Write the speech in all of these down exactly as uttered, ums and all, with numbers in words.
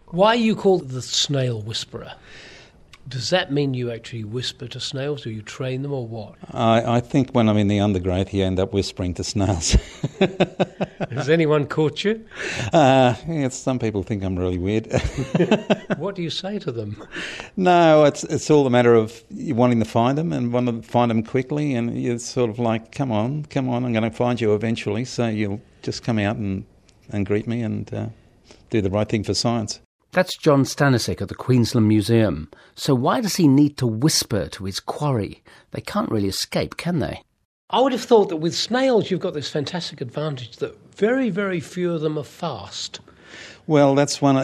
Why are you called the snail whisperer? Does that mean you actually whisper to snails? Do you train them or what? I, I think when I'm in the undergrowth, you end up whispering to snails. Has anyone caught you? Uh, yeah, some people think I'm really weird. What do you say to them? No, it's it's all a matter of you wanting to find them and wanting to find them quickly, and you're sort of like, come on, come on, I'm going to find you eventually, so you'll just come out and, and greet me and uh, do the right thing for science. That's John Stanisic at the Queensland Museum. So why does he need to whisper to his quarry? They can't really escape, can they? I would have thought that with snails you've got this fantastic advantage that very, very few of them are fast. Well, that's one of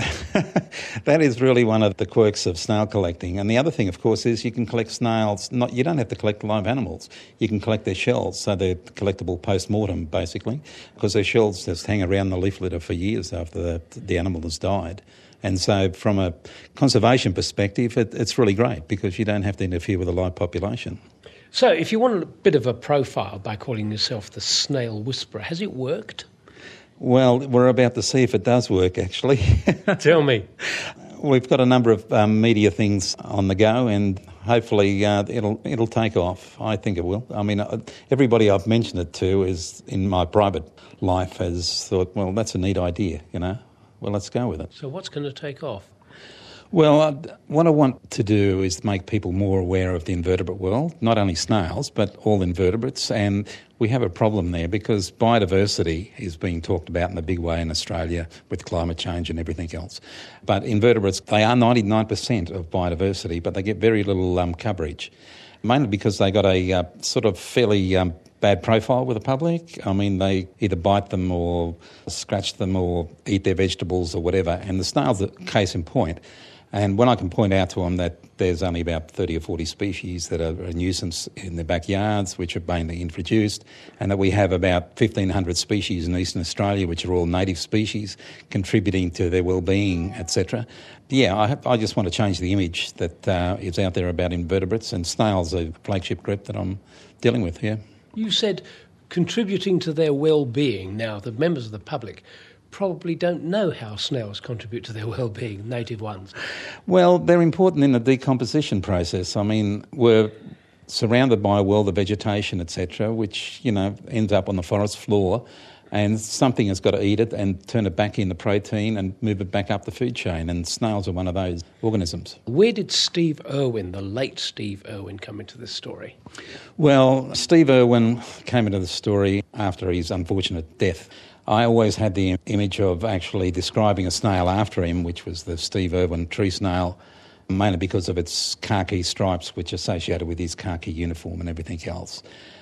that is really one of the quirks of snail collecting. And the other thing, of course, is you can collect snails. Not you don't have to collect live animals. You can collect their shells, so they're collectible post-mortem, basically, because their shells just hang around the leaf litter for years after the, the animal has died. And so from a conservation perspective, it, it's really great because you don't have to interfere with the live population. So if you want a bit of a profile by calling yourself the snail whisperer, has it worked? Well, we're about to see if it does work, actually. Tell me. We've got a number of um, media things on the go, and hopefully uh, it'll it'll take off. I think it will. I mean, uh, everybody I've mentioned it to is in my private life has thought, well, that's a neat idea, you know. Well, let's go with it. So what's going to take off? Well, uh, what I want to do is make people more aware of the invertebrate world, not only snails, but all invertebrates. And we have a problem there because biodiversity is being talked about in a big way in Australia with climate change and everything else. But invertebrates, they are ninety-nine percent of biodiversity, but they get very little um, coverage, mainly because they got a uh, sort of fairly um, bad profile with the public. I mean, they either bite them or scratch them or eat their vegetables or whatever. And the snails are case in point. And when I can point out to them that there's only about thirty or forty species that are a nuisance in their backyards, which are mainly introduced, and that we have about fifteen hundred species in Eastern Australia, which are all native species, contributing to their well-being, et cetera. Yeah, I, I just want to change the image that uh, is out there about invertebrates, and snails are a flagship group that I'm dealing with here. You said contributing to their well-being. Now, the members of the public probably don't know how snails contribute to their well-being, native ones. Well, they're important in the decomposition process. I mean, we're surrounded by a world of vegetation, et cetera, which, you know, ends up on the forest floor, and something has got to eat it and turn it back into protein and move it back up the food chain, and snails are one of those organisms. Where did Steve Irwin, the late Steve Irwin, come into this story? Well, Steve Irwin came into the story after his unfortunate death. I always had the image of actually describing a snail after him, which was the Steve Irwin tree snail, mainly because of its khaki stripes, which are associated with his khaki uniform and everything else.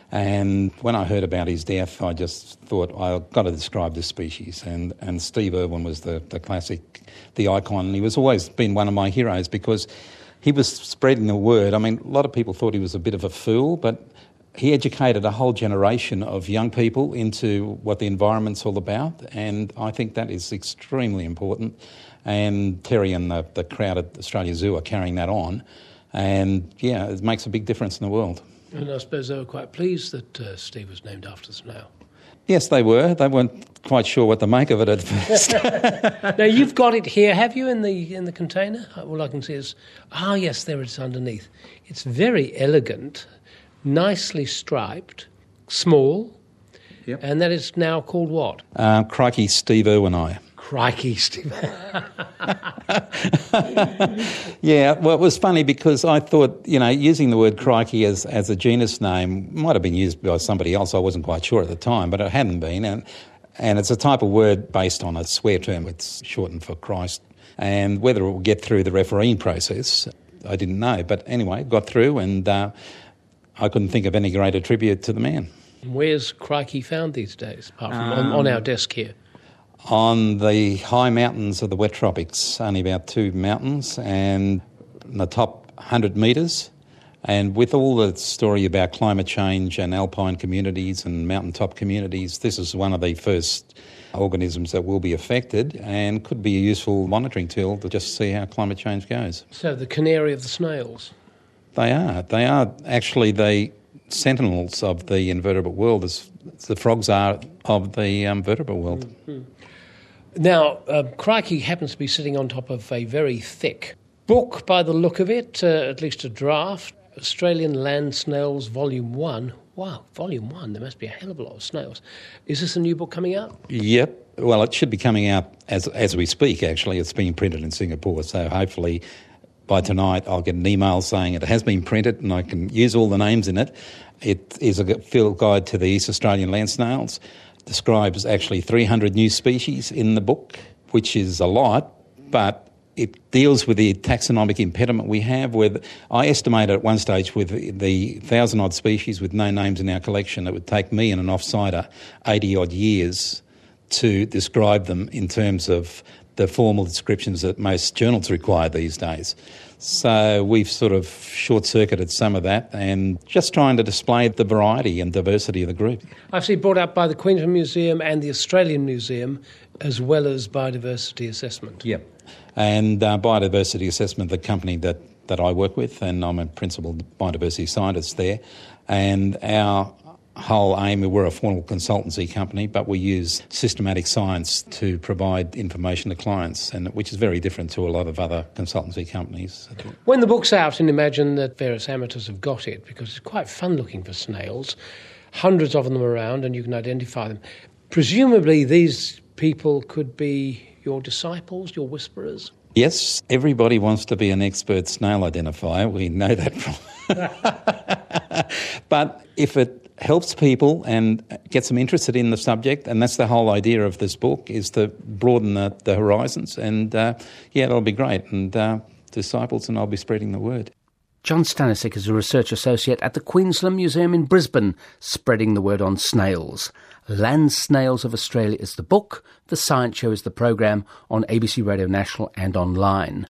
And when I heard about his death, I just thought, I've got to describe this species. And, and Steve Irwin was the, the classic, the icon. And he was always been one of my heroes because he was spreading the word. I mean, a lot of people thought he was a bit of a fool, but he educated a whole generation of young people into what the environment's all about, and I think that is extremely important. And Terry and the, the crowd at Australia Zoo are carrying that on, and yeah, it makes a big difference in the world. And I suppose they were quite pleased that uh, Steve was named after the snail. Yes, they were. They weren't quite sure what to make of it at first. Now, you've got it here, have you, in the in the container? All I can see is, ah, yes, there it is underneath. It's very elegant, nicely striped, small, yep. And that is now called what? Uh, Crikey Steve Irwin Eye. Crikey Steve. Yeah, well, it was funny because I thought, you know, using the word crikey as, as a genus name might have been used by somebody else. I wasn't quite sure at the time, but it hadn't been. And, and it's a type of word based on a swear term. It's shortened for Christ. And whether it will get through the refereeing process, I didn't know. But anyway, it got through, and uh, I couldn't think of any greater tribute to the man. Where's Crikey found these days, apart from um, on, on our desk here? On the high mountains of the wet tropics, only about two mountains, and in the top one hundred metres. And with all the story about climate change and alpine communities and mountaintop communities, this is one of the first organisms that will be affected and could be a useful monitoring tool to just see how climate change goes. So the canary of the snails? They are. They are actually the sentinels of the invertebrate world, as the frogs are of the um, vertebrate world. Mm-hmm. Now, uh, Crikey happens to be sitting on top of a very thick book by the look of it, uh, at least a draft, Australian Land Snails Volume one. Wow, Volume one, there must be a hell of a lot of snails. Is this a new book coming out? Yep. Well, it should be coming out as as we speak, actually. It's being printed in Singapore, so hopefully by tonight I'll get an email saying it has been printed and I can use all the names in it. It is a field guide to the East Australian land snails. Describes actually three hundred new species in the book, which is a lot, but it deals with the taxonomic impediment we have. With I estimated at one stage with the thousand-odd species with no names in our collection, it would take me and an offsider eighty-odd years to describe them in terms of the formal descriptions that most journals require these days. So we've sort of short-circuited some of that and just trying to display the variety and diversity of the group. I've seen brought up by the Queensland Museum and the Australian Museum, as well as biodiversity assessment. Yep. And uh, biodiversity assessment, the company that, that I work with, and I'm a principal biodiversity scientist there, and our whole aim, we're a formal consultancy company, but we use systematic science to provide information to clients, and which is very different to a lot of other consultancy companies. When the book's out, and imagine that various amateurs have got it, because it's quite fun looking for snails, hundreds of them around, and you can identify them. Presumably these people could be your disciples, your whisperers? Yes, everybody wants to be an expert snail identifier. We know that from... But if it helps people and gets them interested in the subject, and that's the whole idea of this book, is to broaden the, the horizons. And, uh, yeah, that'll be great. And uh, disciples, and I'll be spreading the word. John Stanisic is a research associate at the Queensland Museum in Brisbane, spreading the word on snails. Land Snails of Australia is the book. The Science Show is the program on A B C Radio National and online.